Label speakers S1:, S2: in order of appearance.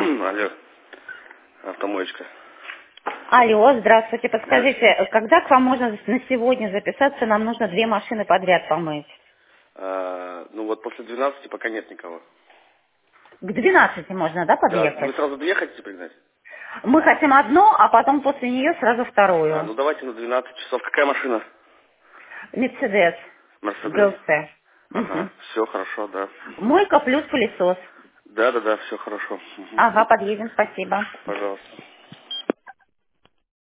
S1: Алло, автомоечка.
S2: Алло, здравствуйте. Подскажите, когда к вам можно на сегодня записаться? Нам нужно 2 машины подряд помыть.
S1: Ну вот после 12 пока нет никого.
S2: К 12 можно, да,
S1: Да,
S2: подъехать?
S1: вы сразу 2 хотите пригнать?
S2: Мы хотим одну, а потом после нее сразу вторую.
S1: Ну давайте на 12 часов. Какая машина?
S2: Мерседес.
S1: Мерседес.
S2: ГЛЦ.
S1: Ага,
S2: Мгм.
S1: все хорошо, да.
S2: Мойка плюс пылесос.
S1: Да, все хорошо.
S2: Ага, подъедем, спасибо.
S1: Пожалуйста.